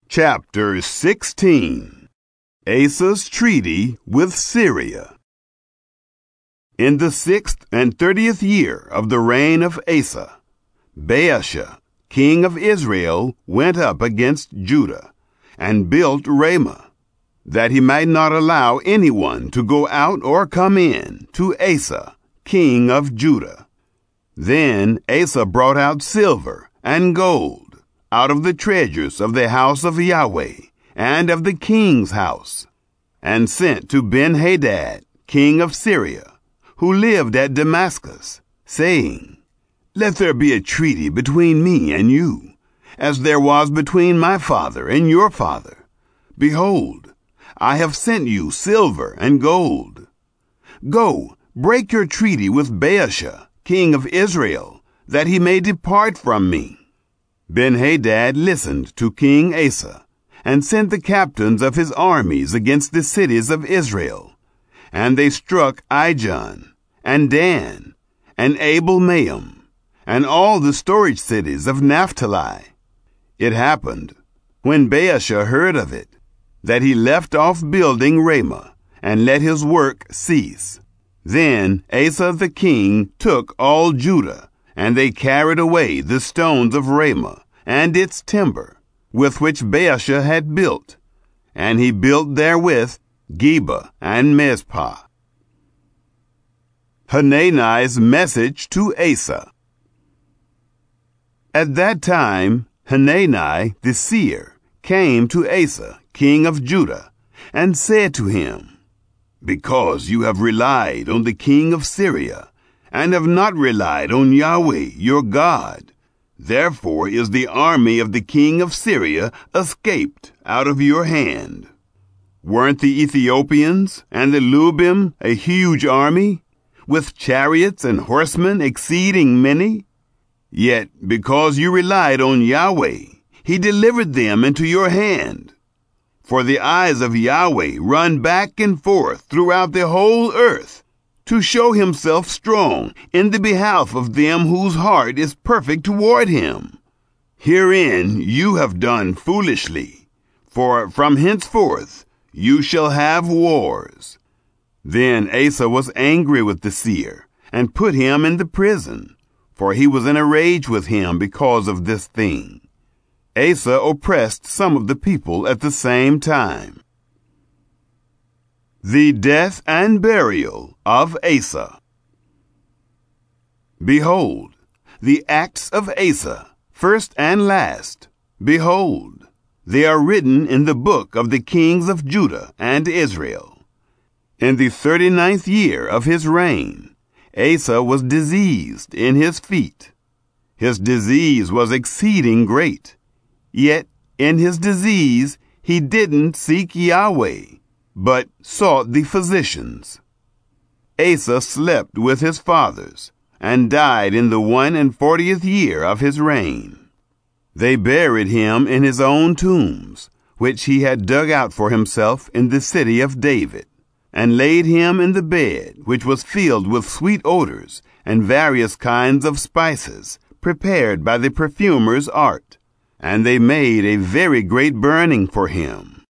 Chapter 16. Asa's Treaty with Syria. In the 6th and 30th year of the reign of Asa, Baasha, king of Israel, went up against Judah, and built Ramah, that he might not allow anyone to go out or come in to Asa, king of Judah. Then Asa brought out silver and gold out of the treasures of the house of Yahweh and of the king's house, and sent to Ben-Hadad, king of Syria, who lived at Damascus, saying, Let there be a treaty between me and you, as there was between my father and your father. Behold, I have sent you silver and gold. Go, break your treaty with Baasha, king of Israel, that he may depart from me. Ben-Hadad listened to King Asa, and sent the captains of his armies against the cities of Israel. And they struck Ijon, and Dan, and Abel-Maim, and all the storage cities of Naphtali. It happened, when Baasha heard of it, that he left off building Ramah, and let his work cease. Then Asa the king took all Judah, and they carried away the stones of Ramah and its timber, with which Baasha had built, and he built therewith Geba and Mizpah. Hanani's message to Asa. At that time Hanani the seer came to Asa, king of Judah, and said to him, Because you have relied on the king of Syria, and have not relied on Yahweh your God, therefore is the army of the king of Syria escaped out of your hand. Weren't the Ethiopians and the Lubim a huge army, with chariots and horsemen exceeding many? Yet because you relied on Yahweh, he delivered them into your hand. For the eyes of Yahweh run back and forth throughout the whole earth, to show himself strong in the behalf of them whose heart is perfect toward him. Herein you have done foolishly, for from henceforth you shall have wars. Then Asa was angry with the seer, and put him in the prison, for he was in a rage with him because of this thing. Asa oppressed some of the people at the same time. The death and burial of Asa. Behold, the acts of Asa, first and last, behold, they are written in the book of the kings of Judah and Israel. In the 39th year of his reign, Asa was diseased in his feet. His disease was exceeding great, yet in his disease he didn't seek Yahweh, but sought the physicians. Asa slept with his fathers, and died in the 41st year of his reign. They buried him in his own tombs, which he had dug out for himself in the city of David, and laid him in the bed, which was filled with sweet odors and various kinds of spices, prepared by the perfumer's art. And they made a very great burning for him.